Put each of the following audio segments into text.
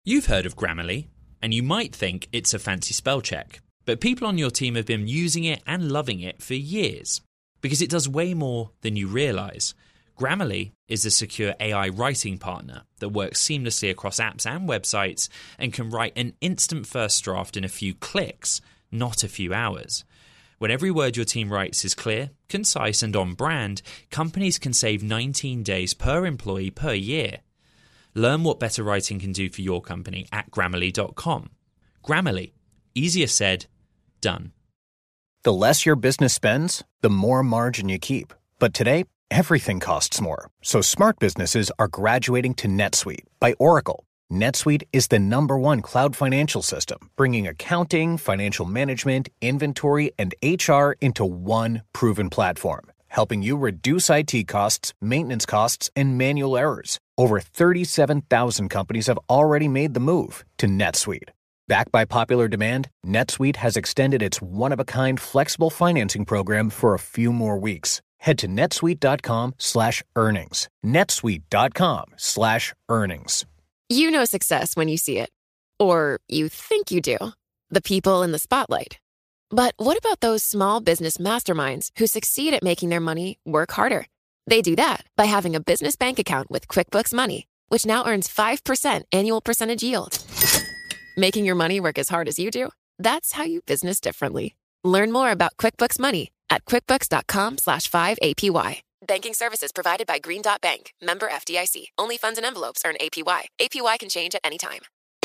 You've heard of Grammarly, and you might think it's a fancy spell check, but people on your team have been using it and loving it for years because it does way more than you realise. Grammarly is a secure AI writing partner that works seamlessly across apps and websites and can write an instant first draft in a few clicks, not a few hours. When every word your team writes is clear, concise, and on brand, companies can save 19 days per employee per year. Learn what better writing can do for your company at Grammarly.com. Grammarly. Easier said, done. The less your business spends, the more margin you keep. But today, everything costs more. So smart businesses are graduating to NetSuite by Oracle. NetSuite is the #1 cloud financial system, bringing accounting, financial management, inventory, and HR into one proven platform, helping you reduce IT costs, maintenance costs, and manual errors. Over 37,000 companies have already made the move to NetSuite. Backed by popular demand, NetSuite has extended its one-of-a-kind flexible financing program for a few more weeks. Head to netsuite.com/earnings. netsuite.com/earnings. You know success when you see it. Or you think you do. The people in the spotlight. But what about those small business masterminds who succeed at making their money work harder? They do that by having a business bank account with QuickBooks Money, which now earns 5% annual percentage yield. Making your money work as hard as you do? That's how you business differently. Learn more about QuickBooks Money at quickbooks.com/5APY. Banking services provided by Green Dot Bank. Member FDIC. Only funds and envelopes earn APY. APY can change at any time.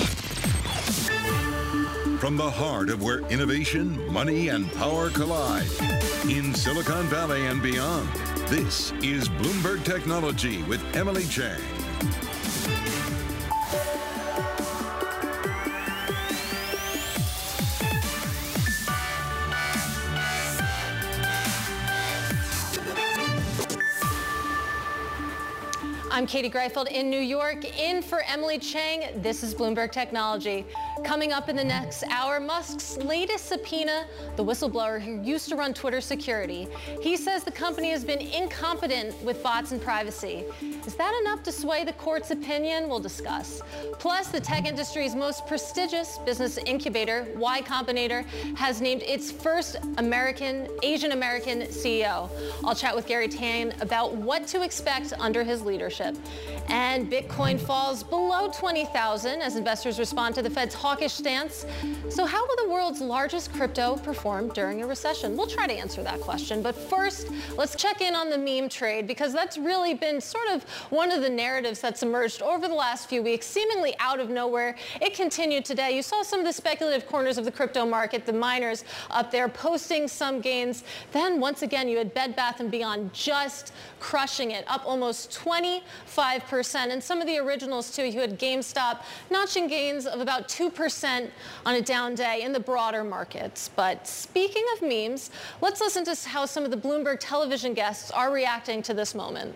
From the heart of where innovation, money, and power collide, in Silicon Valley and beyond, this is Bloomberg Technology with Emily Chang. I'm Katie Greifeld in New York, in for Emily Chang. This is Bloomberg Technology. Coming up in the next hour, Musk's latest subpoena, the whistleblower who used to run Twitter security. He says the company has been incompetent with bots and privacy. Is that enough to sway the court's opinion? We'll discuss. Plus, the tech industry's most prestigious business incubator, Y Combinator, has named its first Asian American CEO. I'll chat with Gary Tan about what to expect under his leadership. And Bitcoin falls below 20,000 as investors respond to the Fed's hawkish stance. So how will the world's largest crypto perform during a recession? We'll try to answer that question. But first, let's check in on the meme trade, because that's really been sort of one of the narratives that's emerged over the last few weeks, seemingly out of nowhere. It continued today. You saw some of the speculative corners of the crypto market, the miners up there posting some gains. Then once again, you had Bed Bath & Beyond just crushing it, up almost 25%. And some of the originals, too. You had GameStop notching gains of about 2% on a down day in the broader markets. But speaking of memes, let's listen to how some of the Bloomberg television guests are reacting to this moment.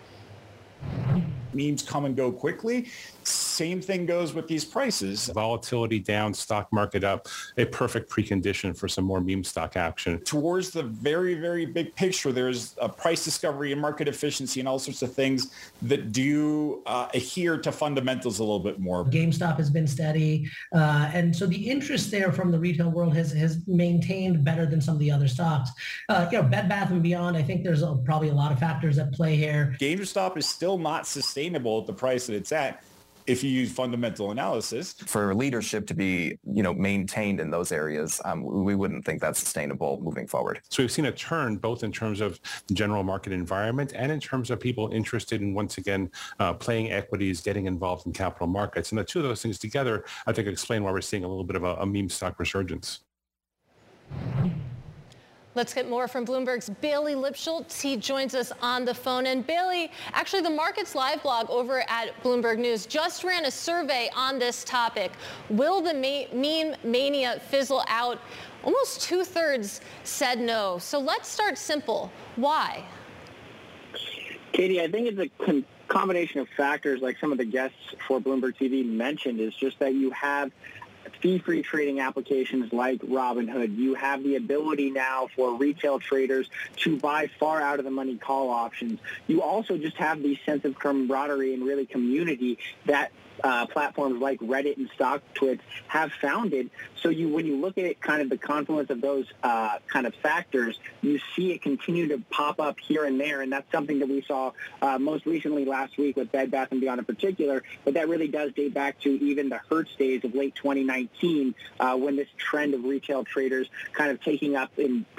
Memes come and go quickly. Same thing goes with these prices. Volatility down, stock market up, a perfect precondition for some more meme stock action. Towards the very, very big picture, there's a price discovery and market efficiency and all sorts of things that do adhere to fundamentals a little bit more. GameStop has been steady. And so the interest there from the retail world has maintained better than some of the other stocks. Bed Bath & Beyond, I think there's probably a lot of factors at play here. GameStop is still not sustainable at the price that it's at if you use fundamental analysis. For leadership to be, maintained in those areas, we wouldn't think that's sustainable moving forward. So we've seen a turn both in terms of the general market environment and in terms of people interested in, once again, playing equities, getting involved in capital markets. And the two of those things together, I think, explain why we're seeing a little bit of a meme stock resurgence. Let's get more from Bloomberg's Bailey Lipschultz. He joins us on the phone. And Bailey, actually the Markets Live blog over at Bloomberg News just ran a survey on this topic. Will the meme mania fizzle out? Almost 2/3 said no. So let's start simple. Why? Katie, I think it's a combination of factors, like some of the guests for Bloomberg TV mentioned, is just that you have fee-free trading applications like Robinhood. You have the ability now for retail traders to buy far out of the money call options. You also just have the sense of camaraderie and really community that platforms like Reddit and StockTwits have founded. So when you look at it, kind of the confluence of those kind of factors, you see it continue to pop up here and there, and that's something that we saw most recently last week with Bed Bath & Beyond in particular, but that really does date back to even the Hertz days of late 2019 when this trend of retail traders kind of picking up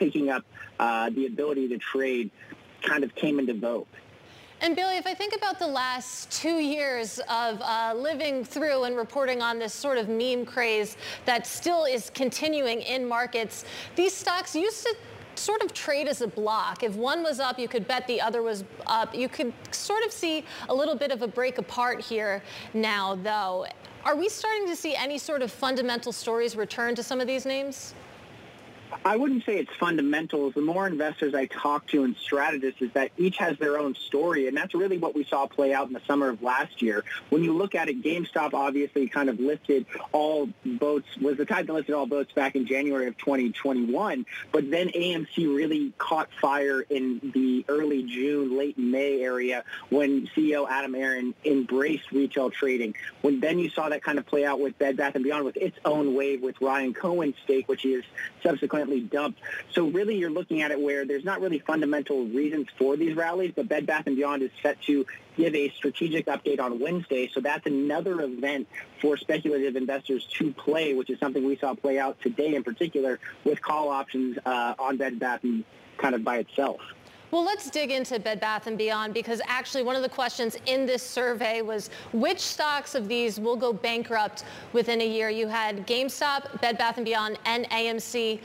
the ability to trade kind of came into vogue. And Bailey, if I think about the last 2 years of living through and reporting on this sort of meme craze that still is continuing in markets, these stocks used to sort of trade as a block. If one was up, you could bet the other was up. You could sort of see a little bit of a break apart here now, though. Are we starting to see any sort of fundamental stories return to some of these names? I wouldn't say it's fundamentals. The more investors I talk to and strategists is that each has their own story, and that's really what we saw play out in the summer of last year. When you look at it, GameStop obviously kind of lifted all boats, was the tide that lifted all boats back in January of 2021, but then AMC really caught fire in the early June, late May area when CEO Adam Aron embraced retail trading. Then you saw that kind of play out with Bed Bath & Beyond with its own wave with Ryan Cohen's stake, which he is subsequently dumped. So really you're looking at it where there's not really fundamental reasons for these rallies, but Bed Bath & Beyond is set to give a strategic update on Wednesday. So that's another event for speculative investors to play, which is something we saw play out today in particular with call options on Bed Bath kind of by itself. Well, let's dig into Bed Bath & Beyond, because actually one of the questions in this survey was which stocks of these will go bankrupt within a year. You had GameStop, Bed Bath & Beyond, and AMC.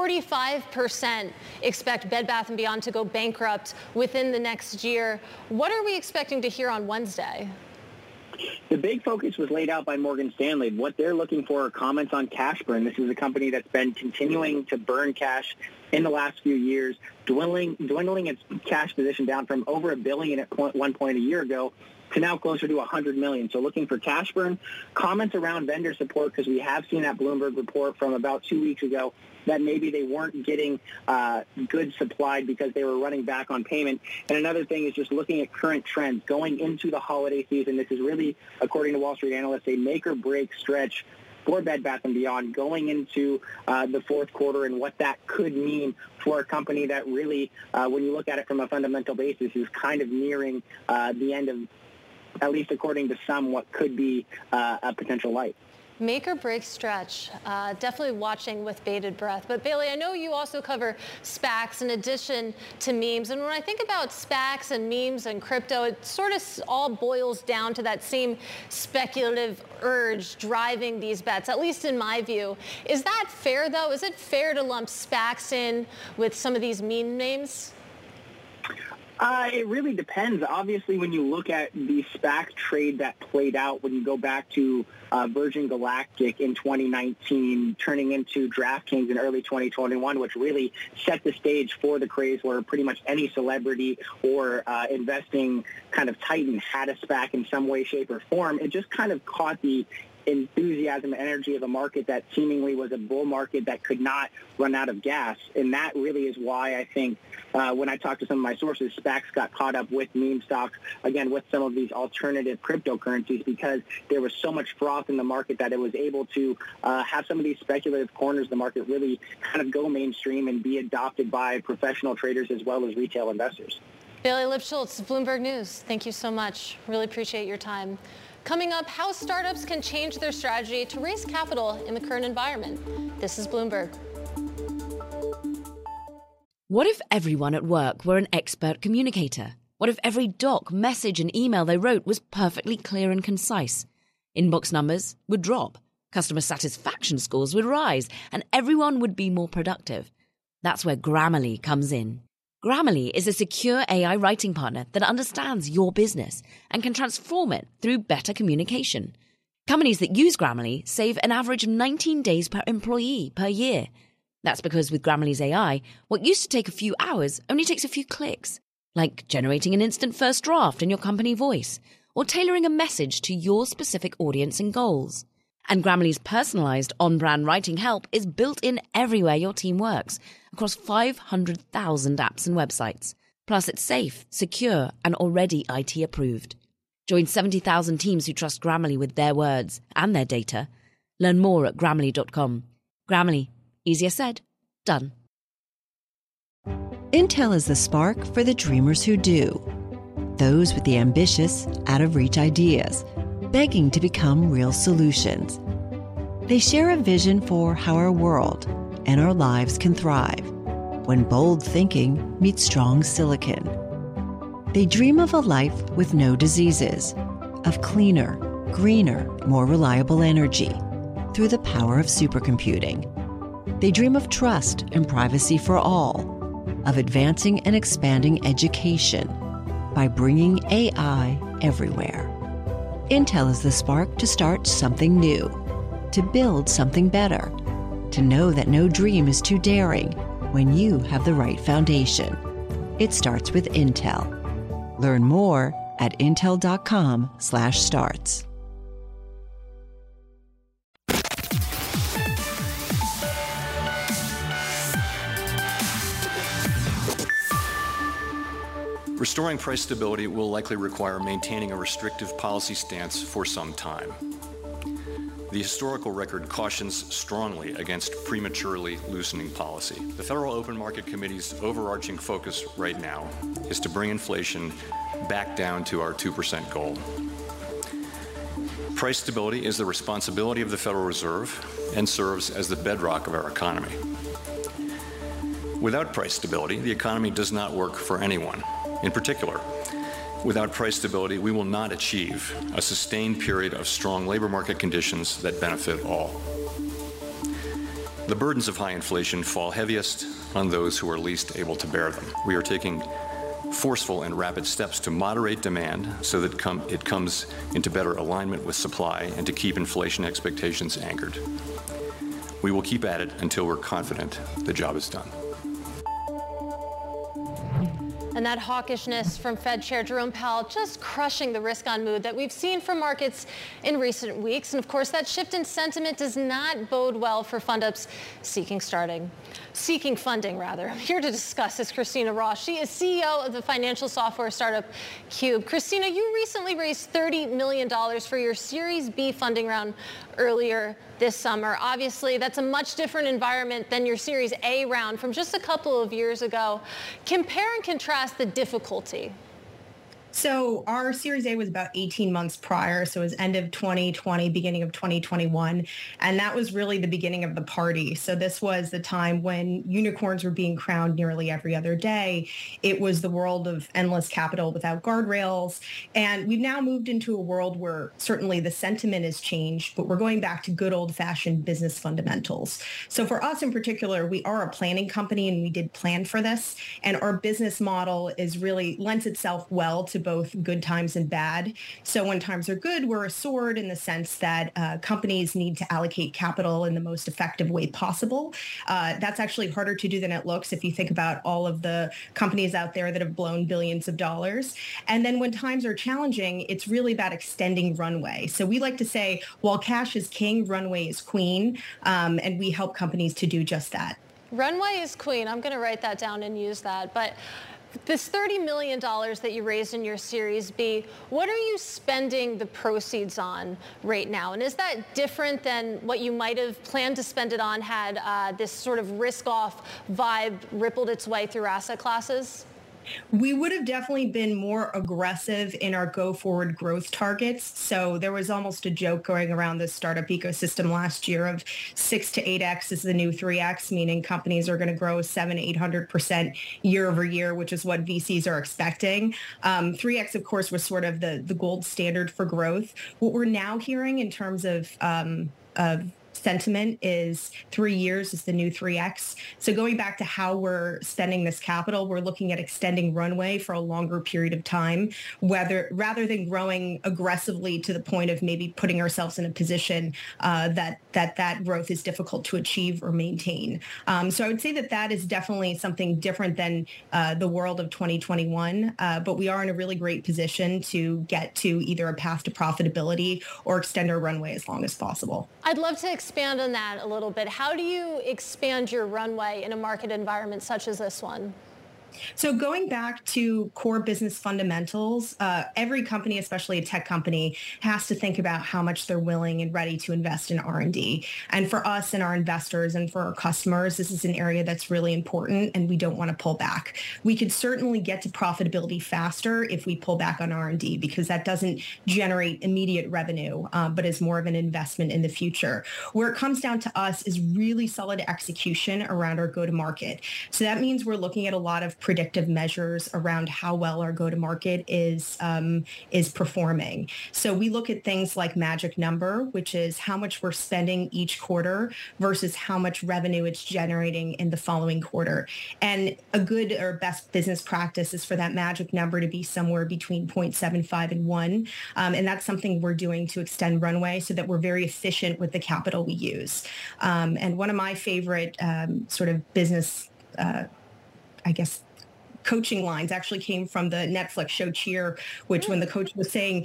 45% expect Bed Bath & Beyond to go bankrupt within the next year. What are we expecting to hear on Wednesday? The big focus was laid out by Morgan Stanley. What they're looking for are comments on cash burn. This is a company that's been continuing to burn cash in the last few years, dwindling its cash position down from over $1 billion at one point a year ago to now closer to $100 million. So looking for cash burn, comments around vendor support, because we have seen that Bloomberg report from about 2 weeks ago that maybe they weren't getting goods supplied because they were running back on payment. And another thing is just looking at current trends going into the holiday season. This is really, according to Wall Street analysts, a make or break stretch for Bed Bath & Beyond going into the fourth quarter, and what that could mean for a company that really, when you look at it from a fundamental basis, is kind of nearing the end of, at least according to some, what could be a potential light. Make or break stretch. Definitely watching with bated breath. But Bailey, I know you also cover SPACs in addition to memes. And when I think about SPACs and memes and crypto, it sort of all boils down to that same speculative urge driving these bets, at least in my view. Is that fair, though? Is it fair to lump SPACs in with some of these meme names? It really depends. Obviously, when you look at the SPAC trade that played out, when you go back to Virgin Galactic in 2019, turning into DraftKings in early 2021, which really set the stage for the craze where pretty much any celebrity or investing kind of titan had a SPAC in some way, shape, or form. It just kind of caught the enthusiasm and energy of a market that seemingly was a bull market that could not run out of gas. And that really is why I think when I talked to some of my sources, SPACs got caught up with meme stocks, again, with some of these alternative cryptocurrencies, because there was so much froth in the market that it was able to have some of these speculative corners of the market really kind of go mainstream and be adopted by professional traders as well as retail investors. Bailey Lipschultz, Bloomberg News. Thank you so much. Really appreciate your time. Coming up, how startups can change their strategy to raise capital in the current environment. This is Bloomberg. What if everyone at work were an expert communicator? What if every doc, message, and email they wrote was perfectly clear and concise? Inbox numbers would drop, customer satisfaction scores would rise, and everyone would be more productive. That's where Grammarly comes in. Grammarly is a secure AI writing partner that understands your business and can transform it through better communication. Companies that use Grammarly save an average of 19 days per employee per year. That's because with Grammarly's AI, what used to take a few hours only takes a few clicks, like generating an instant first draft in your company voice or tailoring a message to your specific audience and goals. And Grammarly's personalized on-brand writing help is built in everywhere your team works, across 500,000 apps and websites. Plus, it's safe, secure, and already IT approved. Join 70,000 teams who trust Grammarly with their words and their data. Learn more at Grammarly.com. Grammarly. Easier said, done. Intel is the spark for the dreamers who do. Those with the ambitious, out-of-reach ideas, begging to become real solutions. They share a vision for how our world and our lives can thrive when bold thinking meets strong silicon. They dream of a life with no diseases, of cleaner, greener, more reliable energy through the power of supercomputing. They dream of trust and privacy for all, of advancing and expanding education by bringing AI everywhere. Intel is the spark to start something new, to build something better, to know that no dream is too daring when you have the right foundation. It starts with Intel. Learn more at intel.com/starts. Restoring price stability will likely require maintaining a restrictive policy stance for some time. The historical record cautions strongly against prematurely loosening policy. The Federal Open Market Committee's overarching focus right now is to bring inflation back down to our 2% goal. Price stability is the responsibility of the Federal Reserve and serves as the bedrock of our economy. Without price stability, the economy does not work for anyone. In particular, without price stability, we will not achieve a sustained period of strong labor market conditions that benefit all. The burdens of high inflation fall heaviest on those who are least able to bear them. We are taking forceful and rapid steps to moderate demand so that it comes into better alignment with supply and to keep inflation expectations anchored. We will keep at it until we're confident the job is done. And that hawkishness from Fed Chair Jerome Powell just crushing the risk-on mood that we've seen from markets in recent weeks. And of course, that shift in sentiment does not bode well for fund-ups seeking funding. Here to discuss is Christina Ross. She is CEO of the financial software startup Cube. Christina, you recently raised $30 million for your Series B funding round earlier this summer. Obviously, that's a much different environment than your Series A round from just a couple of years ago. Compare and contrast the difficulty. So our Series A was about 18 months prior. So it was end of 2020, beginning of 2021. And that was really the beginning of the party. So this was the time when unicorns were being crowned nearly every other day. It was the world of endless capital without guardrails. And we've now moved into a world where certainly the sentiment has changed, but we're going back to good old-fashioned business fundamentals. So for us in particular, we are a planning company and we did plan for this. And our business model is really lends itself well to both good times and bad. So when times are good, we're a sword in the sense that companies need to allocate capital in the most effective way possible. That's actually harder to do than it looks if you think about all of the companies out there that have blown billions of dollars. And then when times are challenging, it's really about extending runway. So we like to say, while cash is king, runway is queen. And we help companies to do just that. Runway is queen. I'm going to write that down and use that. But this $30 million that you raised in your Series B, what are you spending the proceeds on right now? And is that different than what you might have planned to spend it on had this sort of risk-off vibe rippled its way through asset classes? We would have definitely been more aggressive in our go-forward growth targets. So there was almost a joke going around the startup ecosystem last year of 6 to 8x is the new 3x, meaning companies are going to grow 700-800% year over year, which is what VCs are expecting. 3x, of course, was sort of the gold standard for growth. What we're now hearing in terms of sentiment is 3 years is the new 3x. So going back to how we're spending this capital, we're looking at extending runway for a longer period of time, rather than growing aggressively to the point of maybe putting ourselves in a position that growth is difficult to achieve or maintain. So I would say that is definitely something different than the world of 2021, but we are in a really great position to get to either a path to profitability or extend our runway as long as possible. I'd love to expand on that a little bit. How do you expand your runway in a market environment such as this one? So going back to core business fundamentals, every company, especially a tech company, has to think about how much they're willing and ready to invest in R&D. And for us and our investors and for our customers, this is an area that's really important, and we don't want to pull back. We could certainly get to profitability faster if we pull back on R&D, because that doesn't generate immediate revenue, but is more of an investment in the future. Where it comes down to us is really solid execution around our go-to-market. So that means we're looking at a lot of predictive measures around how well our go-to-market is performing. So we look at things like magic number, which is how much we're spending each quarter versus how much revenue it's generating in the following quarter. And a good or best business practice is for that magic number to be somewhere between 0.75 and 1. And that's something we're doing to extend runway so that we're very efficient with the capital we use. And one of my favorite sort of business, coaching lines actually came from the Netflix show Cheer, which when the coach was saying,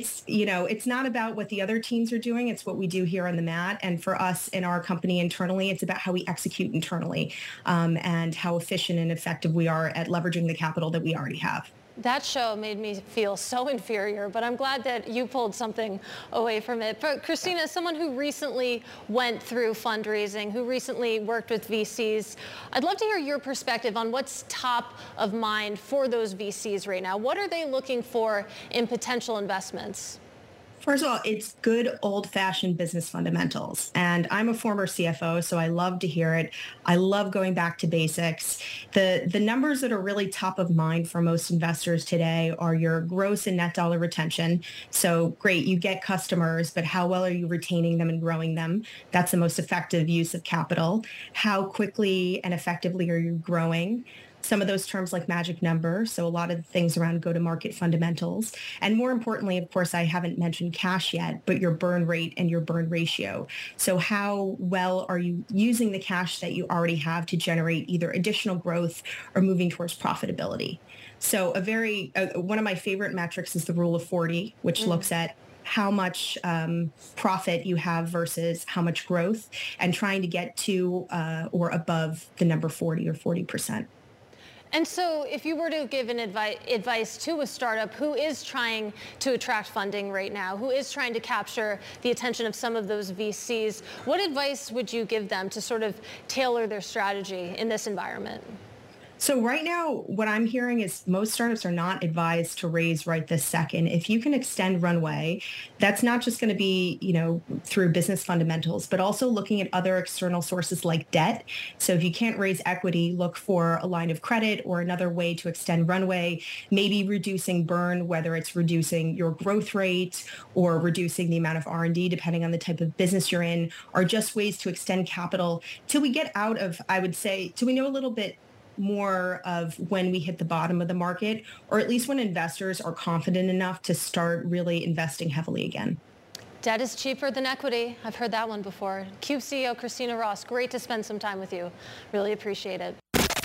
it's not about what the other teams are doing, it's what we do here on the mat. And for us in our company internally, it's about how we execute internally and how efficient and effective we are at leveraging the capital that we already have. That show made me feel so inferior, but I'm glad that you pulled something away from it. But Christina, as someone who recently went through fundraising, who recently worked with VCs, I'd love to hear your perspective on what's top of mind for those VCs right now. What are they looking for in potential investments? First of all, it's good old-fashioned business fundamentals. And I'm a former CFO, so I love to hear it. I love going back to basics. The numbers that are really top of mind for most investors today are your gross and net dollar retention. So great, you get customers, but how well are you retaining them and growing them? That's the most effective use of capital. How quickly and effectively are you growing? Some of those terms like magic number, so a lot of the things around go-to-market fundamentals. And more importantly, of course, I haven't mentioned cash yet, but your burn rate and your burn ratio. So how well are you using the cash that you already have to generate either additional growth or moving towards profitability? So one of my favorite metrics is the Rule of 40, which looks at how much profit you have versus how much growth, and trying to get to or above the number 40 or 40%. And so if you were to give an advice to a startup who is trying to attract funding right now, who is trying to capture the attention of some of those VCs, what advice would you give them to sort of tailor their strategy in this environment? So right now, what I'm hearing is most startups are not advised to raise right this second. If you can extend runway, that's not just going to be, through business fundamentals, but also looking at other external sources like debt. So if you can't raise equity, look for a line of credit or another way to extend runway, maybe reducing burn, whether it's reducing your growth rate or reducing the amount of R&D, depending on the type of business you're in, are just ways to extend capital till we get out of, I would say, till we know a little bit more of when we hit the bottom of the market, or at least when investors are confident enough to start really investing heavily again. Debt is cheaper than equity. I've heard that one before. Cube CEO Christina Ross, great to spend some time with you. Really appreciate it.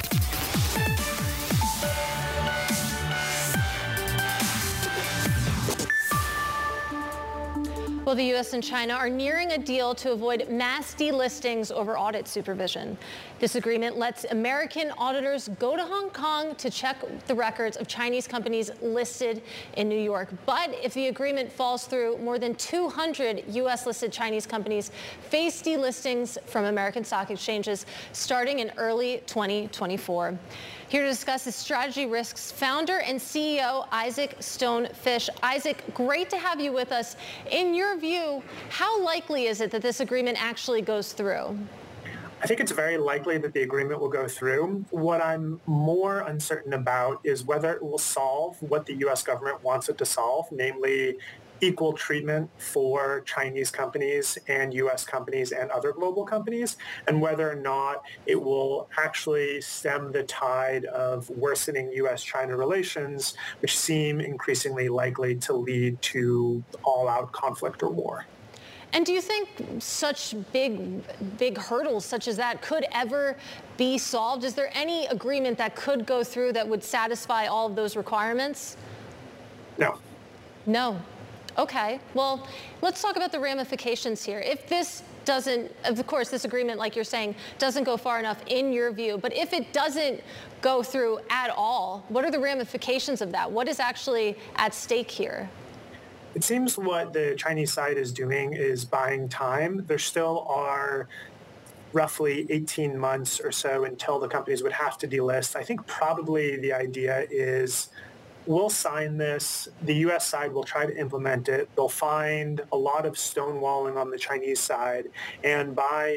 Well, the U.S. and China are nearing a deal to avoid mass delistings over audit supervision. This agreement lets American auditors go to Hong Kong to check the records of Chinese companies listed in New York. But if the agreement falls through, more than 200 U.S.-listed Chinese companies face delistings from American stock exchanges starting in early 2024. Here to discuss the strategy risks, founder and CEO Isaac Stone-Fish. Isaac, great to have you with us. In your view, how likely is it that this agreement actually goes through? I think it's very likely that the agreement will go through. What I'm more uncertain about is whether it will solve what the U.S. government wants it to solve, namely equal treatment for Chinese companies and U.S. companies and other global companies, and whether or not it will actually stem the tide of worsening U.S.-China relations, which seem increasingly likely to lead to all-out conflict or war. And do you think such big hurdles such as that could ever be solved? Is there any agreement that could go through that would satisfy all of those requirements? No. No. Okay, well, let's talk about the ramifications here. If this doesn't, of course, this agreement, like you're saying, doesn't go far enough in your view, but if it doesn't go through at all, what are the ramifications of that? What is actually at stake here? It seems what the Chinese side is doing is buying time. There still are roughly 18 months or so until the companies would have to delist. I think probably the idea is we'll sign this. The U.S. side will try to implement it. They'll find a lot of stonewalling on the Chinese side. And by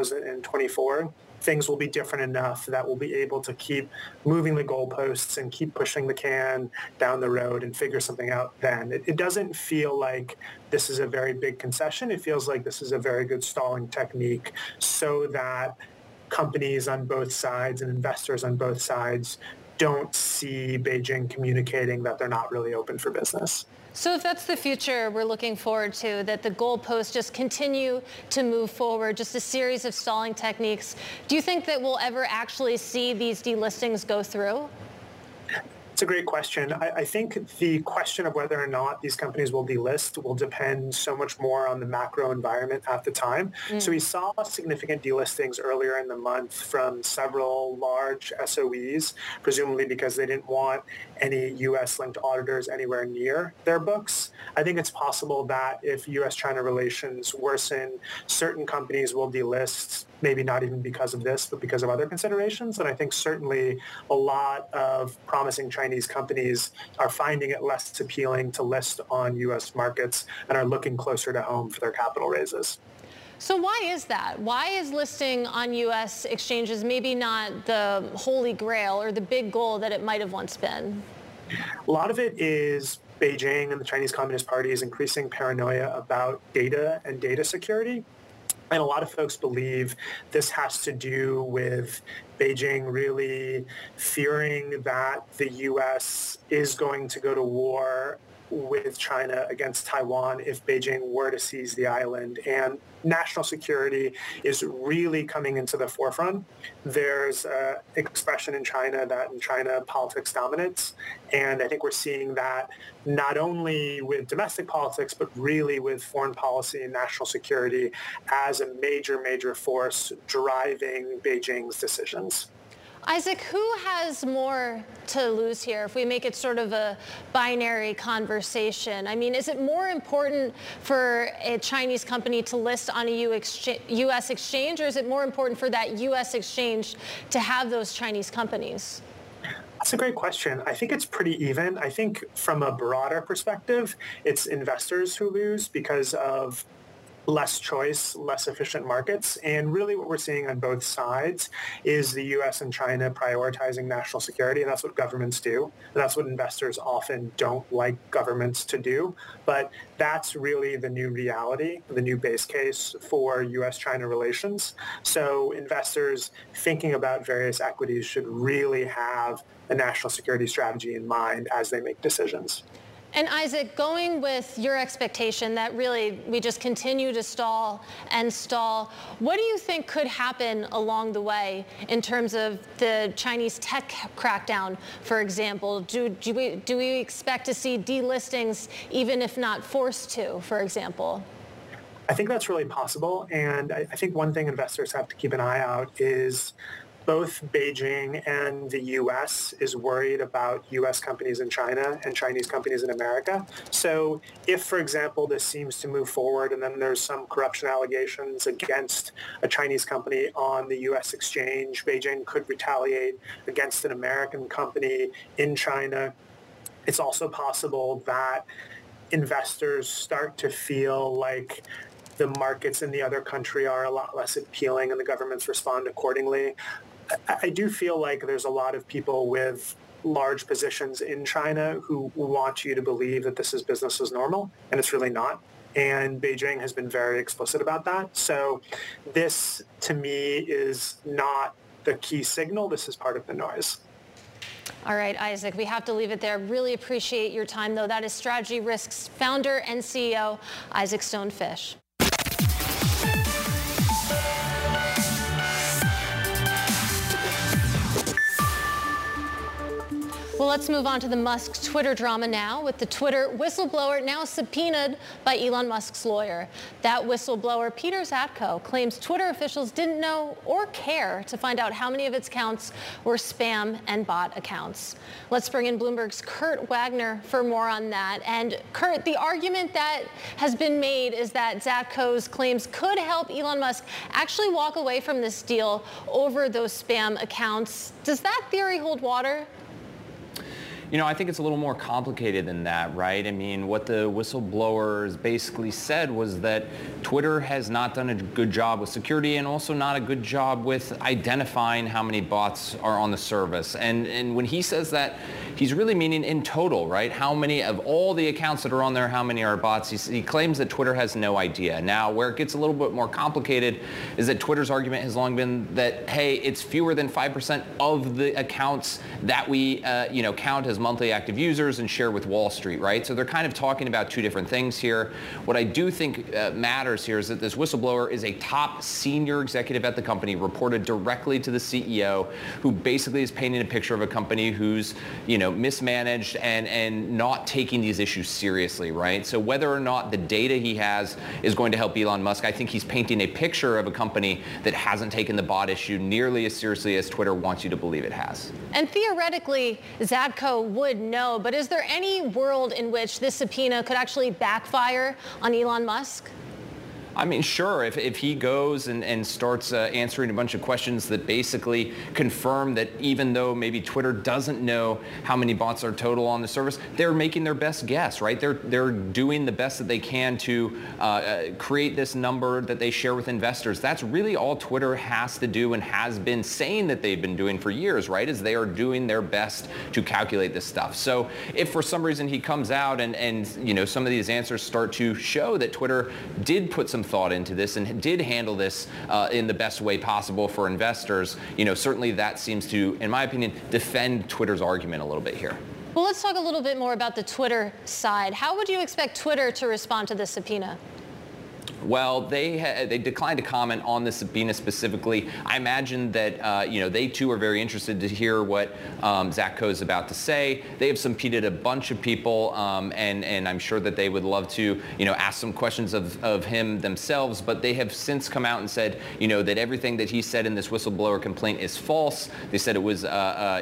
2024, things will be different enough that we'll be able to keep moving the goalposts and keep pushing the can down the road and figure something out then. It doesn't feel like this is a very big concession. It feels like this is a very good stalling technique so that companies on both sides and investors on both sides don't see Beijing communicating that they're not really open for business. So if that's the future we're looking forward to, that the goalposts just continue to move forward, just a series of stalling techniques, do you think that we'll ever actually see these delistings go through? It's a great question. I think the question of whether or not these companies will delist will depend so much more on the macro environment at the time. So we saw significant delistings earlier in the month from several large SOEs, presumably because they didn't want any U.S.-linked auditors anywhere near their books. I think it's possible that if U.S.-China relations worsen, certain companies will delist, maybe not even because of this, but because of other considerations. And I think certainly a lot of promising Chinese companies are finding it less appealing to list on U.S. markets and are looking closer to home for their capital raises. So why is that? Why is listing on U.S. exchanges maybe not the holy grail or the big goal that it might have once been? A lot of it is Beijing and the Chinese Communist Party's increasing paranoia about data and data security. And a lot of folks believe this has to do with Beijing really fearing that the U.S. is going to go to war with China against Taiwan if Beijing were to seize the island. And national security is really coming into the forefront. There's an expression in China that in China politics dominates. And I think we're seeing that not only with domestic politics, but really with foreign policy and national security as a major, major force driving Beijing's decisions. Isaac, who has more to lose here if we make it sort of a binary conversation? I mean, is it more important for a Chinese company to list on a U.S. exchange, or is it more important for that U.S. exchange to have those Chinese companies? That's a great question. I think it's pretty even. I think from a broader perspective, it's investors who lose because of less choice, less efficient markets. And really what we're seeing on both sides is the U.S. and China prioritizing national security, and that's what governments do. And that's what investors often don't like governments to do. But that's really the new reality, the new base case for U.S.-China relations. So investors thinking about various equities should really have a national security strategy in mind as they make decisions. And Isaac, going with your expectation that really we just continue to stall and stall, what do you think could happen along the way in terms of the Chinese tech crackdown, for example? Do we expect to see delistings even if not forced to, for example? I think that's really possible. And I think one thing investors have to keep an eye out is both Beijing and the U.S. is worried about U.S. companies in China and Chinese companies in America. So if, for example, this seems to move forward and then there's some corruption allegations against a Chinese company on the U.S. exchange, Beijing could retaliate against an American company in China. It's also possible that investors start to feel like the markets in the other country are a lot less appealing and the governments respond accordingly. I do feel like there's a lot of people with large positions in China who want you to believe that this is business as normal, and it's really not. And Beijing has been very explicit about that. So this, to me, is not the key signal. This is part of the noise. All right, Isaac, we have to leave it there. Really appreciate your time, though. That is Strategy Risks founder and CEO, Isaac Stone-Fish. Well, let's move on to the Musk Twitter drama now, with the Twitter whistleblower now subpoenaed by Elon Musk's lawyer. That whistleblower, Peter Zatko, claims Twitter officials didn't know or care to find out how many of its accounts were spam and bot accounts. Let's bring in Bloomberg's Kurt Wagner for more on that. And Kurt, the argument that has been made is that Zatko's claims could help Elon Musk actually walk away from this deal over those spam accounts. Does that theory hold water? You know, I think it's a little more complicated than that, right? I mean, what the whistleblowers basically said was that Twitter has not done a good job with security and also not a good job with identifying how many bots are on the service. And when he says that, he's really meaning in total, right? How many of all the accounts that are on there, how many are bots? He claims that Twitter has no idea. Now, where it gets a little bit more complicated is that Twitter's argument has long been that, hey, it's fewer than 5% of the accounts that we, count as monthly active users and share with Wall Street, right? So they're kind of talking about two different things here. What I do think matters here is that this whistleblower is a top senior executive at the company, reported directly to the CEO, who basically is painting a picture of a company who's, mismanaged and not taking these issues seriously, right? So whether or not the data he has is going to help Elon Musk, I think he's painting a picture of a company that hasn't taken the bot issue nearly as seriously as Twitter wants you to believe it has. And theoretically, Zatko would know, but is there any world in which this subpoena could actually backfire on Elon Musk? I mean, sure, if he goes and starts answering a bunch of questions that basically confirm that even though maybe Twitter doesn't know how many bots are total on the service, they're making their best guess, right? They're doing the best that they can to create this number that they share with investors. That's really all Twitter has to do and has been saying that they've been doing for years, right? Is they are doing their best to calculate this stuff. So if for some reason he comes out and some of these answers start to show that Twitter did put some thought into this and did handle this in the best way possible for investors, certainly that seems to, in my opinion, defend Twitter's argument a little bit here. Well, let's talk a little bit more about the Twitter side. How would you expect Twitter to respond to this subpoena? Well, they declined to comment on the subpoena specifically. I imagine that they too are very interested to hear what Zatko is about to say. They have subpoenaed a bunch of people, and I'm sure that they would love to ask some questions of him themselves. But they have since come out and said that everything that he said in this whistleblower complaint is false. They said it was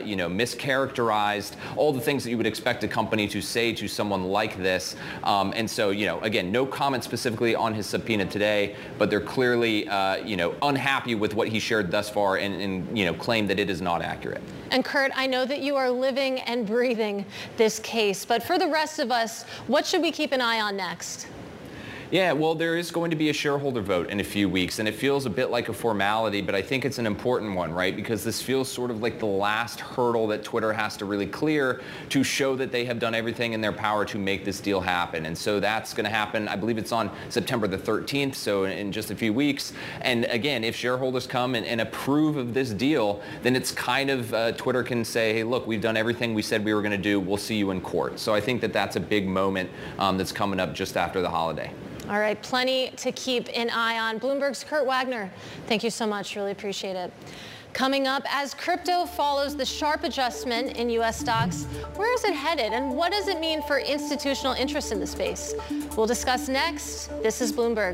mischaracterized. All the things that you would expect a company to say to someone like this. And so again, no comment specifically on his subpoena today, but they're clearly, unhappy with what he shared thus far and claim that it is not accurate. And Kurt, I know that you are living and breathing this case, but for the rest of us, what should we keep an eye on next? Yeah, well, there is going to be a shareholder vote in a few weeks, and it feels a bit like a formality, but I think it's an important one, right? Because this feels sort of like the last hurdle that Twitter has to really clear to show that they have done everything in their power to make this deal happen. And so that's going to happen, I believe it's on September the 13th, so in just a few weeks. And again, if shareholders come and approve of this deal, then it's kind of, Twitter can say, hey, look, we've done everything we said we were going to do. We'll see you in court. So I think that that's a big moment that's coming up just after the holiday. All right, plenty to keep an eye on. Bloomberg's Kurt Wagner, thank you so much. Really appreciate it. Coming up, as crypto follows the sharp adjustment in U.S. stocks, where is it headed and what does it mean for institutional interest in the space? We'll discuss next. This is Bloomberg.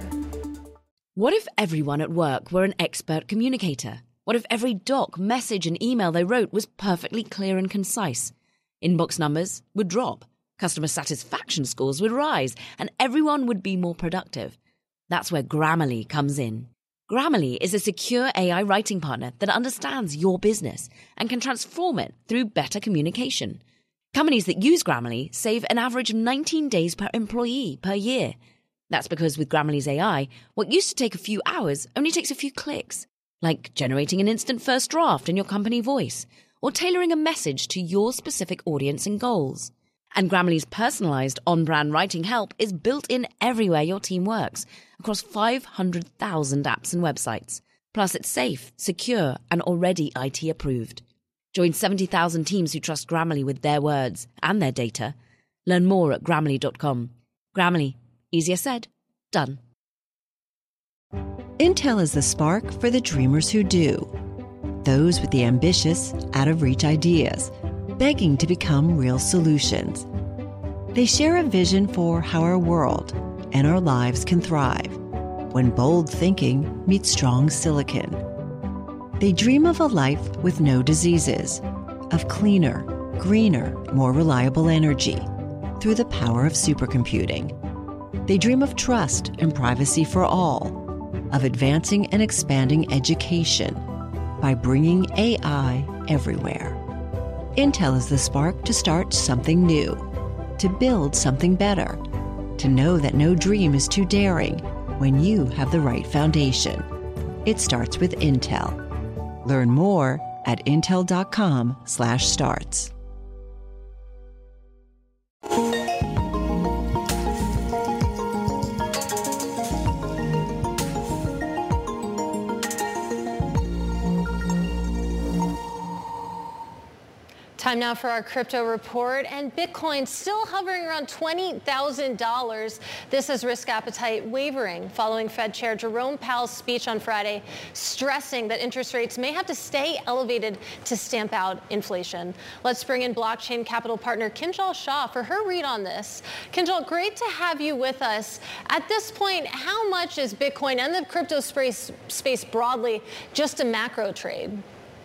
What if everyone at work were an expert communicator? What if every doc, message and email they wrote was perfectly clear and concise? Inbox numbers would drop. Customer satisfaction scores would rise, and everyone would be more productive. That's where Grammarly comes in. Grammarly is a secure AI writing partner that understands your business and can transform it through better communication. Companies that use Grammarly save an average of 19 days per employee per year. That's because with Grammarly's AI, what used to take a few hours only takes a few clicks, like generating an instant first draft in your company voice, or tailoring a message to your specific audience and goals. And Grammarly's personalized on-brand writing help is built in everywhere your team works, across 500,000 apps and websites. Plus, it's safe, secure, and already IT approved. Join 70,000 teams who trust Grammarly with their words and their data. Learn more at Grammarly.com. Grammarly. Easier said, done. Intel is the spark for the dreamers who do. Those with the ambitious, out-of-reach ideas. begging to become real solutions. They share a vision for how our world and our lives can thrive when bold thinking meets strong silicon. They dream of a life with no diseases, of cleaner, greener, more reliable energy through the power of supercomputing. They dream of trust and privacy for all, of advancing and expanding education by bringing AI everywhere. Intel is the spark to start something new, to build something better, to know that no dream is too daring when you have the right foundation. It starts with Intel. Learn more at intel.com/starts. Time now for our crypto report, and Bitcoin still hovering around $20,000. This has risk appetite wavering following Fed Chair Jerome Powell's speech on Friday, stressing that interest rates may have to stay elevated to stamp out inflation. Let's bring in blockchain capital partner Kinjal Shah for her read on this. Kinjal, great to have you with us. At this point, how much is Bitcoin and the crypto space broadly just a macro trade?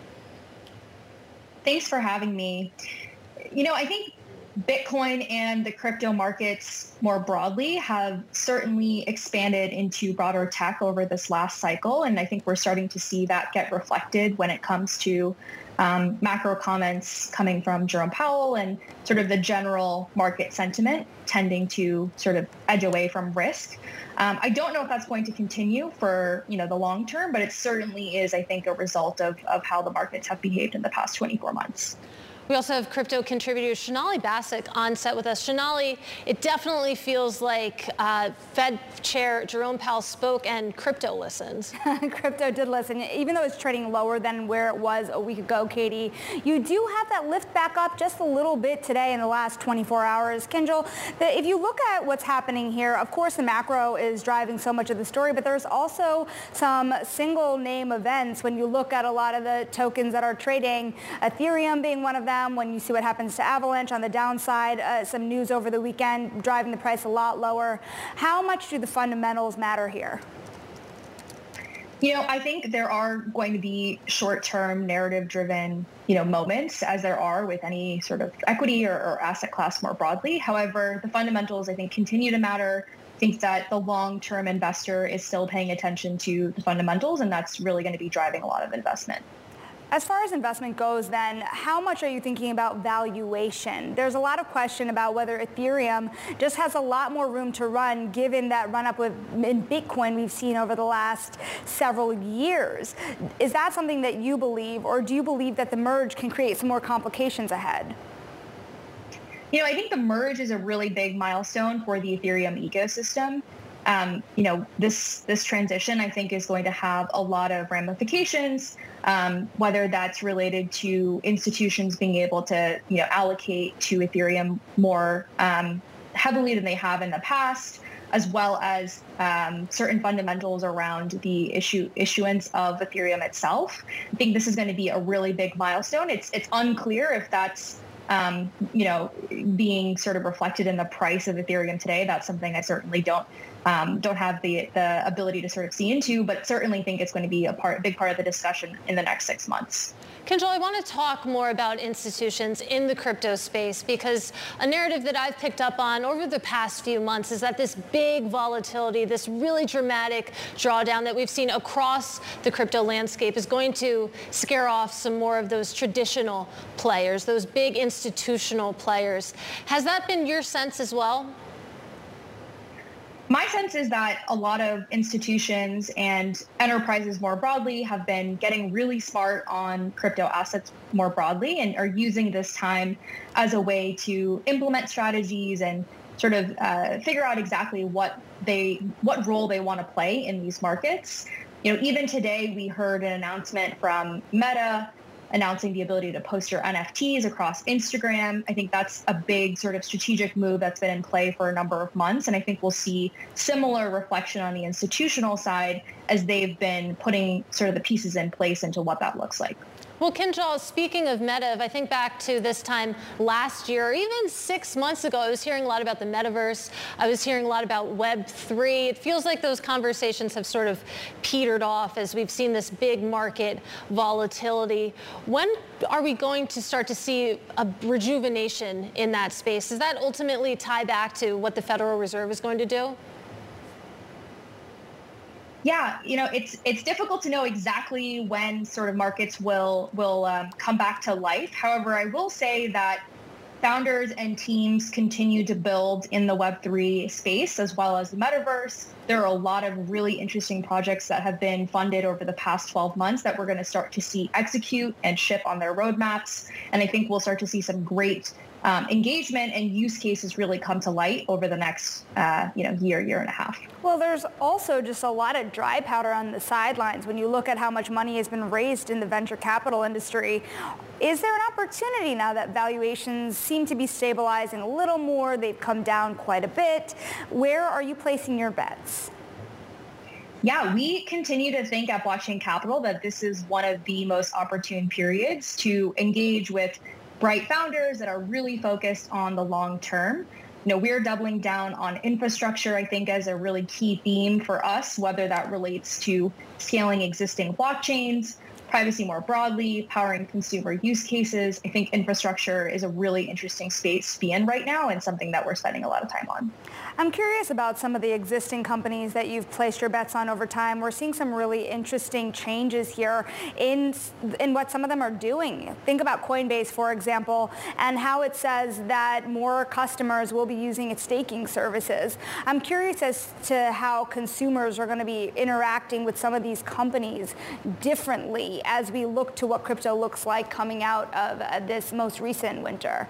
Thanks for having me. I think Bitcoin and the crypto markets more broadly have certainly expanded into broader tech over this last cycle. And I think we're starting to see that get reflected when it comes to macro comments coming from Jerome Powell and sort of the general market sentiment tending to sort of edge away from risk. I don't know if that's going to continue for, the long term, but it certainly is, I think, a result of how the markets have behaved in the past 24 months. We also have crypto contributor Sonali Basak on set with us. Sonali, it definitely feels like Fed Chair Jerome Powell spoke and crypto listened. Crypto did listen, even though it's trading lower than where it was a week ago, Katie. You do have that lift back up just a little bit today in the last 24 hours. Kinjal, if you look at what's happening here, of course the macro is driving so much of the story, but there's also some single name events when you look at a lot of the tokens that are trading, Ethereum being one of them. When you see what happens to Avalanche on the downside, some news over the weekend driving the price a lot lower. How much do the fundamentals matter here? I think there are going to be short-term narrative-driven, moments, as there are with any sort of equity or asset class more broadly. However, the fundamentals, I think, continue to matter. I think that the long-term investor is still paying attention to the fundamentals, and that's really going to be driving a lot of investment. As far as investment goes, then, how much are you thinking about valuation? There's a lot of question about whether Ethereum just has a lot more room to run given that run-up in Bitcoin we've seen over the last several years. Is that something that you believe, or do you believe that the merge can create some more complications ahead? I think the merge is a really big milestone for the Ethereum ecosystem. This transition, I think, is going to have a lot of ramifications, whether that's related to institutions being able to, allocate to Ethereum more heavily than they have in the past, as well as certain fundamentals around the issuance of Ethereum itself. I think this is going to be a really big milestone. It's unclear if that's being sort of reflected in the price of Ethereum today. That's something I certainly don't have the ability to sort of see into, but certainly think it's going to be a big part of the discussion in the next 6 months. Kinjal, I want to talk more about institutions in the crypto space, because a narrative that I've picked up on over the past few months is that this big volatility, this really dramatic drawdown that we've seen across the crypto landscape is going to scare off some more of those traditional players, those big institutional players. Has that been your sense as well? My sense is that a lot of institutions and enterprises more broadly have been getting really smart on crypto assets more broadly and are using this time as a way to implement strategies and sort of figure out exactly what role they want to play in these markets. Even today we heard an announcement from Meta announcing the ability to post your NFTs across Instagram. I think that's a big sort of strategic move that's been in play for a number of months. And I think we'll see similar reflection on the institutional side as they've been putting sort of the pieces in place into what that looks like. Well, Kinjal, speaking of Meta, if I think back to this time last year, or even 6 months ago, I was hearing a lot about the metaverse. I was hearing a lot about Web3. It feels like those conversations have sort of petered off as we've seen this big market volatility. When are we going to start to see a rejuvenation in that space? Does that ultimately tie back to what the Federal Reserve is going to do? Yeah, it's difficult to know exactly when sort of markets will come back to life. However, I will say that founders and teams continue to build in the Web3 space as well as the metaverse. There are a lot of really interesting projects that have been funded over the past 12 months that we're going to start to see execute and ship on their roadmaps. And I think we'll start to see some great engagement and use cases really come to light over the next year and a half. Well, there's also just a lot of dry powder on the sidelines when you look at how much money has been raised in the venture capital industry. Is there an opportunity now that valuations seem to be stabilizing a little more? They've come down quite a bit. Where are you placing your bets? Yeah, we continue to think at Blockchain Capital that this is one of the most opportune periods to engage with bright founders that are really focused on the long term. We're doubling down on infrastructure, I think, as a really key theme for us, whether that relates to scaling existing blockchains, privacy more broadly, powering consumer use cases. I think infrastructure is a really interesting space to be in right now and something that we're spending a lot of time on. I'm curious about some of the existing companies that you've placed your bets on over time. We're seeing some really interesting changes here in what some of them are doing. Think about Coinbase, for example, and how it says that more customers will be using its staking services. I'm curious as to how consumers are going to be interacting with some of these companies differently as we look to what crypto looks like coming out of this most recent winter.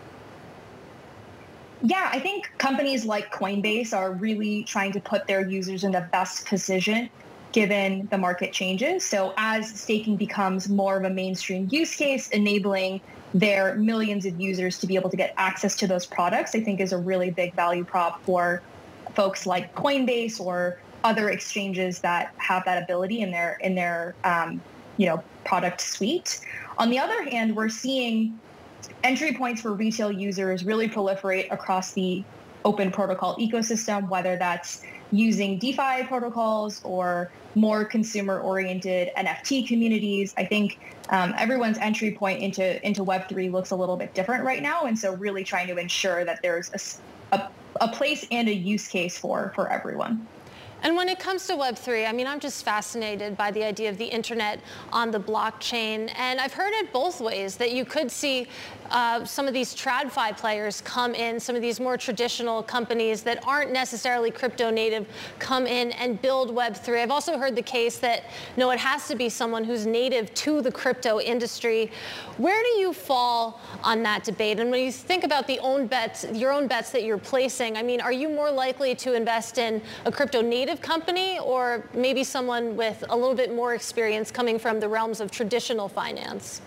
Yeah, I think companies like Coinbase are really trying to put their users in the best position given the market changes. So as staking becomes more of a mainstream use case, enabling their millions of users to be able to get access to those products, I think is a really big value prop for folks like Coinbase or other exchanges that have that ability in their product suite. On the other hand, we're seeing entry points for retail users really proliferate across the open protocol ecosystem, whether that's using DeFi protocols or more consumer-oriented NFT communities. I think everyone's entry point into Web3 looks a little bit different right now, and so really trying to ensure that there's a place and a use case for everyone. And when it comes to Web3, I'm just fascinated by the idea of the internet on the blockchain. And I've heard it both ways, that you could see some of these TradFi players come in, some of these more traditional companies that aren't necessarily crypto native come in and build Web3. I've also heard the case that, no, it has to be someone who's native to the crypto industry. Where do you fall on that debate? And when you think about your own bets that you're placing, are you more likely to invest in a crypto native company or maybe someone with a little bit more experience coming from the realms of traditional finance?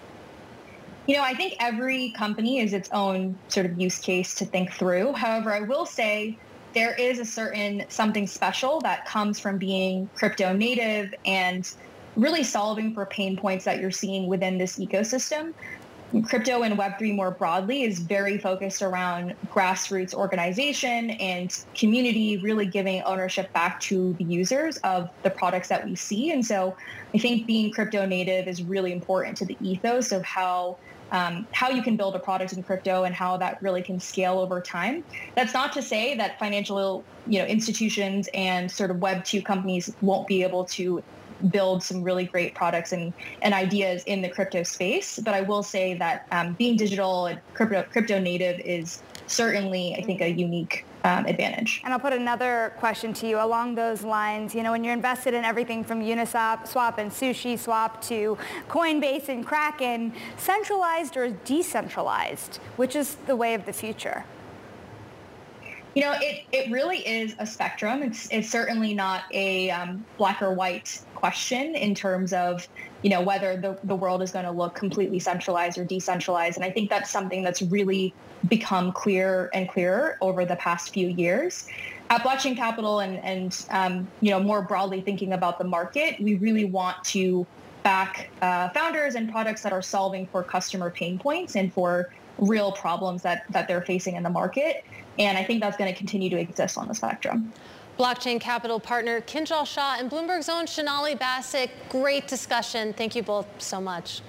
I think every company is its own sort of use case to think through. However, I will say there is a certain something special that comes from being crypto native and really solving for pain points that you're seeing within this ecosystem. Crypto and Web3 more broadly is very focused around grassroots organization and community, really giving ownership back to the users of the products that we see. And so I think being crypto native is really important to the ethos of how you can build a product in crypto and how that really can scale over time. That's not to say that financial institutions and sort of Web2 companies won't be able to build some really great products and ideas in the crypto space. But I will say that being digital and crypto native is certainly, I think, a unique advantage. And I'll put another question to you along those lines. When you're invested in everything from Uniswap and SushiSwap to Coinbase and Kraken, centralized or decentralized, which is the way of the future? It really is a spectrum. It's certainly not a black or white question in terms of, whether the world is going to look completely centralized or decentralized. And I think that's something that's really become clearer and clearer over the past few years. At Blockchain Capital and more broadly thinking about the market, we really want to back founders and products that are solving for customer pain points and for real problems that they're facing in the market. And I think that's going to continue to exist on the spectrum. Blockchain Capital partner Kinjal Shah and Bloomberg's own Shonali Basak. Great discussion. Thank you both so much.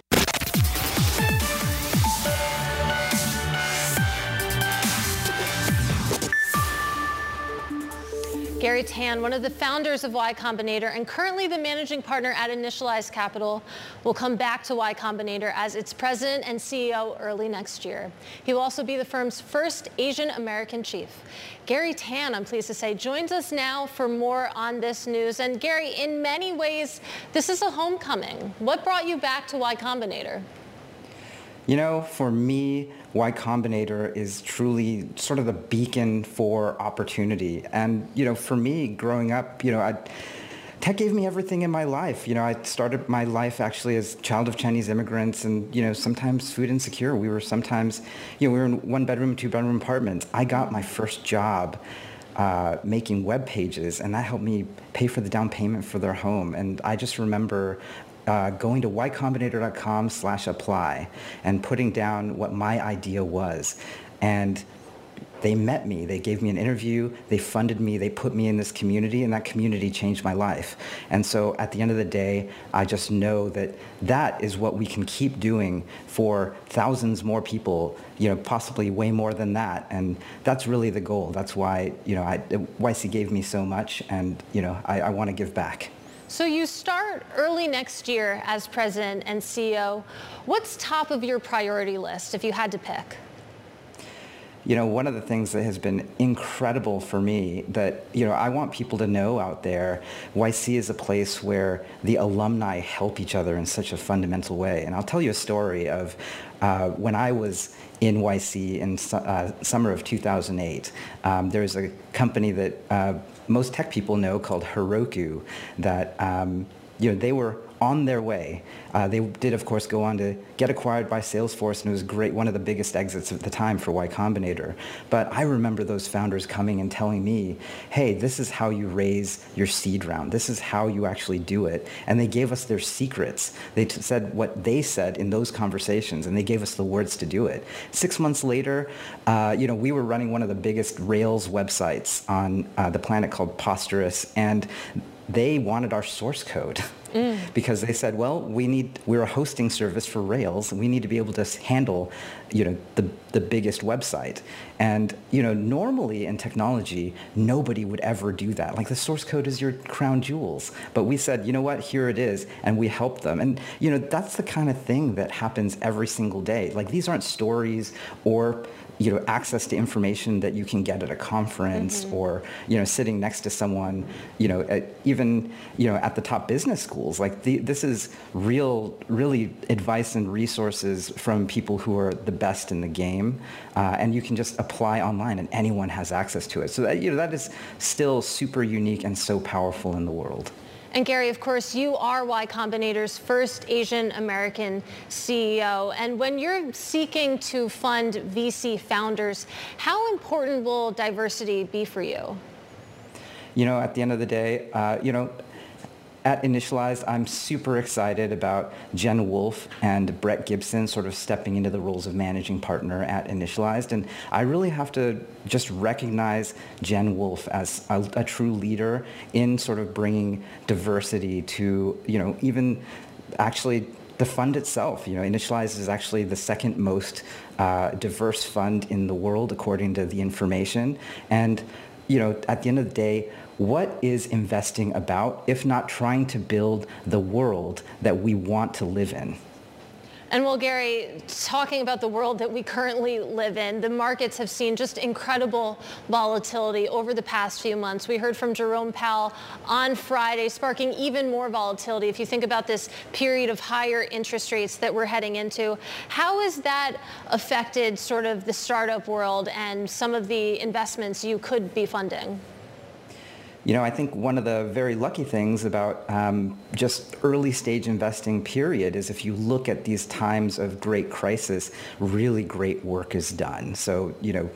Garry Tan, one of the founders of Y Combinator and currently the managing partner at Initialized Capital, will come back to Y Combinator as its president and CEO early next year. He will also be the firm's first Asian American chief. Garry Tan, I'm pleased to say, joins us now for more on this news. And Garry, in many ways, this is a homecoming. What brought you back to Y Combinator? You know, for me, Y Combinator is truly sort of the beacon for opportunity. And, you know, for me, growing up, you know, tech gave me everything in my life. You know, I started my life actually as a child of Chinese immigrants and, you know, sometimes food insecure. We were sometimes, you know, we were in one-bedroom, two-bedroom apartments. I got my first job making web pages, and that helped me pay for the down payment for their home. And I just remember going to ycombinator.com/apply and putting down what my idea was. And they met me, they gave me an interview, they funded me, they put me in this community, and that community changed my life. And so at the end of the day, I just know that that is what we can keep doing for thousands more people, you know, possibly way more than that. And that's really the goal. That's why, you know, YC gave me so much, and, you know, I want to give back. So you start early next year as president and CEO. What's top of your priority list if you had to pick? You know, one of the things that has been incredible for me that, you know, I want people to know out there, YC is a place where the alumni help each other in such a fundamental way. And I'll tell you a story of when I was in YC in summer of 2008. There's a company that most tech people know called Heroku that, you know, they were on their way. They did, of course, go on to get acquired by Salesforce, and it was great, one of the biggest exits at the time for Y Combinator. But I remember those founders coming and telling me, hey, this is how you raise your seed round. This is how you actually do it. And they gave us their secrets. They said what they said in those conversations, and they gave us the words to do it. 6 months later, you know, we were running one of the biggest Rails websites on the planet called Posterous, and they wanted our source code. Because they said, well, we're a hosting service for Rails, and we need to be able to handle, you know, the biggest website. And, you know, normally in technology, nobody would ever do that. Like, the source code is your crown jewels. But we said, you know what, here it is, and we helped them. And, you know, that's the kind of thing that happens every single day. Like, these aren't stories or, you know, access to information that you can get at a conference or, you know, sitting next to someone, you know, even, you know, at the top business schools. Like, this is really advice and resources from people who are the best in the game, and you can just apply online, and anyone has access to it. So that, you know, that is still super unique and so powerful in the world. And Garry, of course, you are Y Combinator's first Asian American CEO. And when you're seeking to fund VC founders, how important will diversity be for you? You know, at the end of the day, you know, at Initialized, I'm super excited about Jen Wolfe and Brett Gibson sort of stepping into the roles of managing partner at Initialized. And I really have to just recognize Jen Wolfe as a true leader in sort of bringing diversity to, you know, even actually the fund itself. You know, Initialized is actually the second most diverse fund in the world, according to the information. And, you know, at the end of the day, what is investing about, if not trying to build the world that we want to live in? And well, Garry, talking about the world that we currently live in, the markets have seen just incredible volatility over the past few months. We heard from Jerome Powell on Friday, sparking even more volatility. If you think about this period of higher interest rates that we're heading into, how has that affected sort of the startup world and some of the investments you could be funding? You know, I think one of the very lucky things about just early stage investing period is if you look at these times of great crisis, really great work is done. So, you know,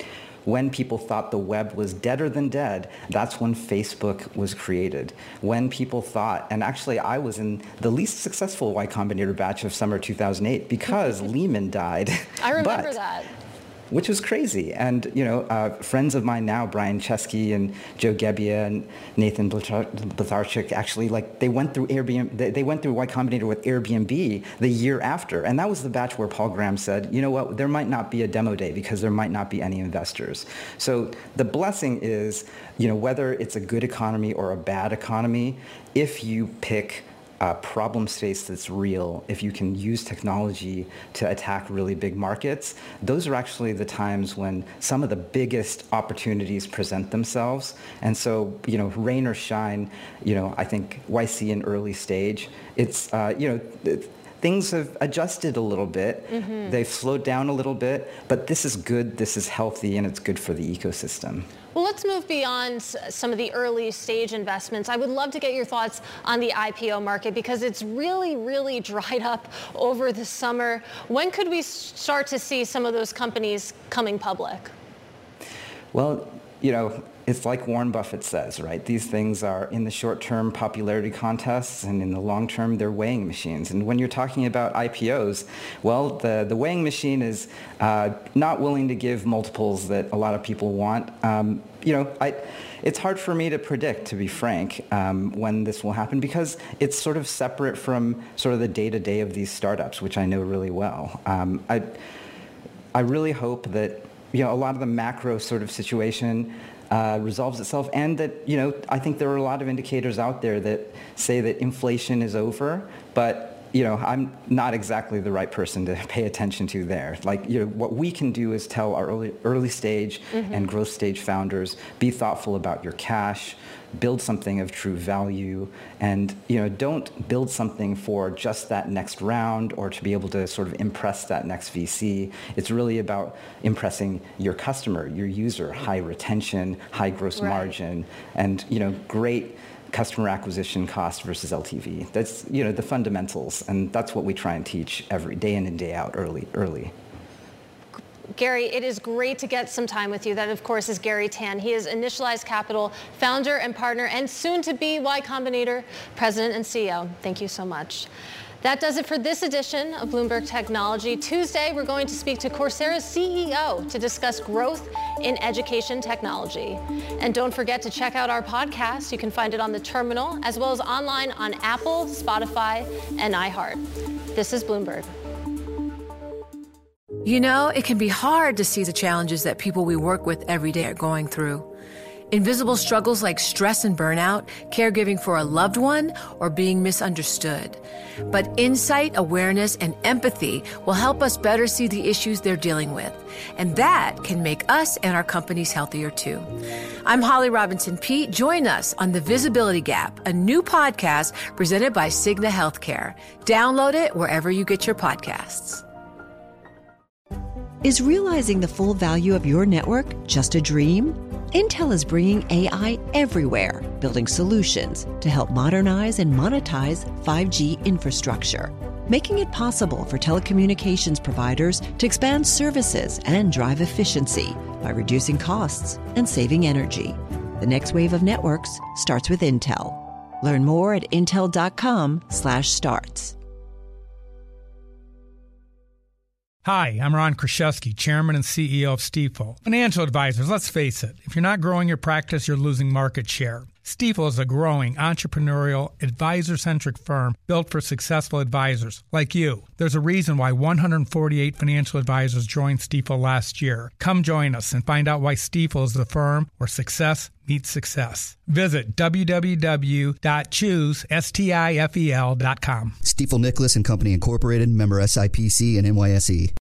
when people thought the web was deader than dead, that's when Facebook was created. When people thought, and actually I was in the least successful Y Combinator batch of summer 2008 because Lehman died. I remember that. Which was crazy. And, friends of mine now, Brian Chesky and Joe Gebbia and Nathan Blazarchuk, actually, they went through Airbnb. They went through Y Combinator with Airbnb the year after. And that was the batch where Paul Graham said, you know what, there might not be a demo day because there might not be any investors. So the blessing is, whether it's a good economy or a bad economy, if you pick a problem space that's real, if you can use technology to attack really big markets, those are actually the times when some of the biggest opportunities present themselves. And so, rain or shine, I think YC in early stage, it's, things have adjusted a little bit. Mm-hmm. They've slowed down a little bit, but this is good, this is healthy, and it's good for the ecosystem. Well, let's move beyond some of the early stage investments. I would love to get your thoughts on the IPO market because it's really, really dried up over the summer. When could we start to see some of those companies coming public? Well, it's like Warren Buffett says, right? These things are in the short term popularity contests, and in the long term, they're weighing machines. And when you're talking about IPOs, well, the weighing machine is not willing to give multiples that a lot of people want. It's hard for me to predict, to be frank, when this will happen because it's sort of separate from sort of the day-to-day of these startups, which I know really well. I really hope that a lot of the macro sort of situation resolves itself, and that, I think there are a lot of indicators out there that say that inflation is over, but I'm not exactly the right person to pay attention to there. What we can do is tell our early stage mm-hmm. and growth stage founders, be thoughtful about your cash, build something of true value, and don't build something for just that next round or to be able to sort of impress that next VC. It's really about impressing your customer, your user, high retention, high gross margin, and great customer acquisition cost versus LTV. That's the fundamentals, and that's what we try and teach every day in and day out early. Gary, it is great to get some time with you. That, of course, is Gary Tan. He is Initialized Capital founder and partner, and soon to be Y Combinator president and CEO. Thank you so much. That does it for this edition of Bloomberg Technology. Tuesday, we're going to speak to Coursera's CEO to discuss growth in education technology. And don't forget to check out our podcast. You can find it on the terminal, as well as online on Apple, Spotify, and iHeart. This is Bloomberg. It can be hard to see the challenges that people we work with every day are going through. Invisible struggles like stress and burnout, caregiving for a loved one, or being misunderstood. But insight, awareness, and empathy will help us better see the issues they're dealing with. And that can make us and our companies healthier too. I'm Holly Robinson-Peete. Join us on The Visibility Gap, a new podcast presented by Cigna Healthcare. Download it wherever you get your podcasts. Is realizing the full value of your network just a dream? Intel is bringing AI everywhere, building solutions to help modernize and monetize 5G infrastructure, making it possible for telecommunications providers to expand services and drive efficiency by reducing costs and saving energy. The next wave of networks starts with Intel. Learn more at intel.com/starts. Hi, I'm Ron Kraszewski, Chairman and CEO of Stifel. Financial advisors, let's face it, if you're not growing your practice, you're losing market share. Stifel is a growing, entrepreneurial, advisor-centric firm built for successful advisors like you. There's a reason why 148 financial advisors joined Stifel last year. Come join us and find out why Stifel is the firm where success meets success. Visit www.choosestifel.com. Stifel Nicholas and Company Incorporated, member SIPC and NYSE.